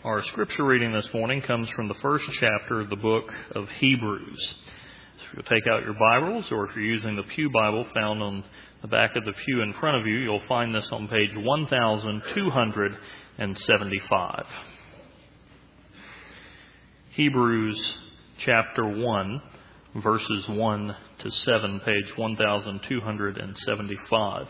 Our scripture reading this morning comes from the first chapter of the book of Hebrews. So if you'll take out your Bibles, or if you're using the Pew Bible found on the back of the pew in front of you, you'll find this on page 1275. Hebrews chapter 1, verses 1 to 7, page 1275.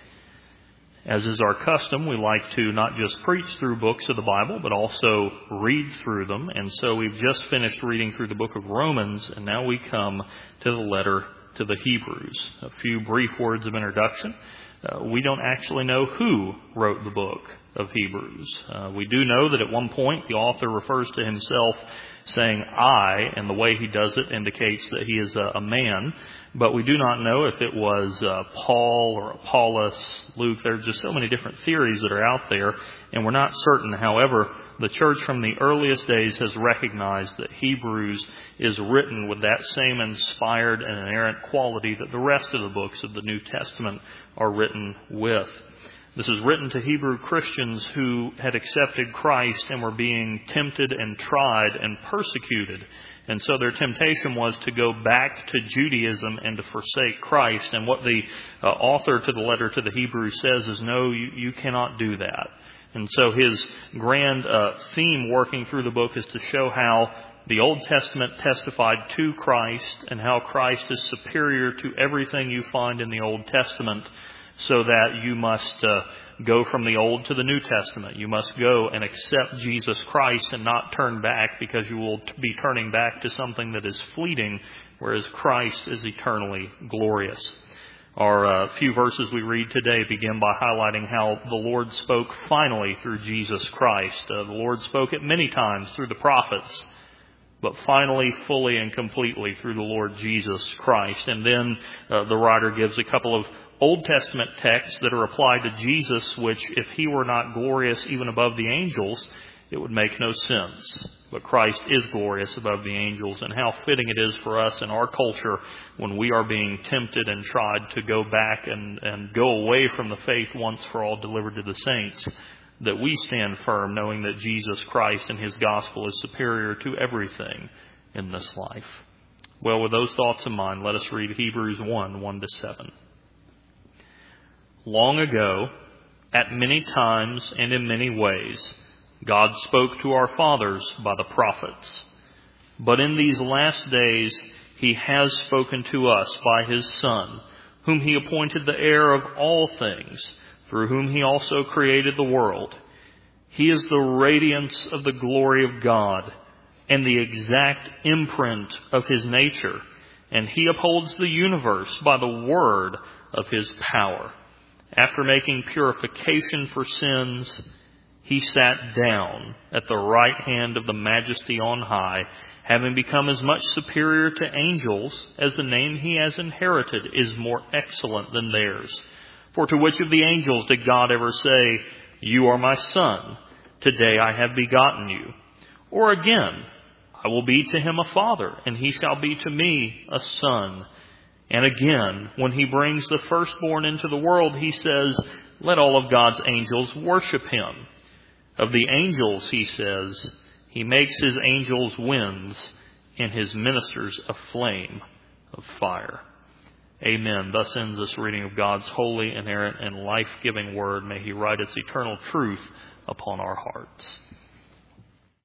As is our custom, we like to not just preach through books of the Bible, but also read through them. And so we've just finished reading through the book of Romans, and now we come to the letter to the Hebrews. A few brief words of introduction. We don't actually know who wrote the book of Hebrews. We do know that at one point the author refers to himself saying I, and the way he does it indicates that he is a man. But we do not know if it was Paul or Apollos, Luke. There are just so many different theories that are out there, and we're not certain. However, the church from the earliest days has recognized that Hebrews is written with that same inspired and inerrant quality that the rest of the books of the New Testament are written with. This is written to Hebrew Christians who had accepted Christ and were being tempted and tried and persecuted. And so their temptation was to go back to Judaism and to forsake Christ. And what the author to the letter to the Hebrews says is, no, you cannot do that. And so his grand theme working through the book is to show how the Old Testament testified to Christ and how Christ is superior to everything you find in the Old Testament, so that you must go from the Old to the New Testament. You must go and accept Jesus Christ and not turn back, because you will be turning back to something that is fleeting, whereas Christ is eternally glorious. Our few verses we read today begin by highlighting how the Lord spoke finally through Jesus Christ. The Lord spoke it many times through the prophets, but finally, fully and completely through the Lord Jesus Christ. And then the writer gives a couple of Old Testament texts that are applied to Jesus, which if he were not glorious even above the angels, it would make no sense. But Christ is glorious above the angels, and how fitting it is for us in our culture when we are being tempted and tried to go back and go away from the faith once for all delivered to the saints, that we stand firm knowing that Jesus Christ and his gospel is superior to everything in this life. Well, with those thoughts in mind, let us read Hebrews 1 to 7. Long ago, at many times and in many ways, God spoke to our fathers by the prophets. But in these last days, he has spoken to us by his Son, whom he appointed the heir of all things, through whom he also created the world. He is the radiance of the glory of God and the exact imprint of his nature, and he upholds the universe by the word of his power. After making purification for sins, he sat down at the right hand of the Majesty on high, having become as much superior to angels as the name he has inherited is more excellent than theirs. For to which of the angels did God ever say, "You are my son, today I have begotten you"? Or again, "I will be to him a father, and he shall be to me a son"? And again, when he brings the firstborn into the world, he says, "Let all of God's angels worship him." Of the angels, he says, "He makes his angels winds and his ministers a flame of fire." Amen. Thus ends this reading of God's holy, inerrant, and life-giving word. May he write its eternal truth upon our hearts.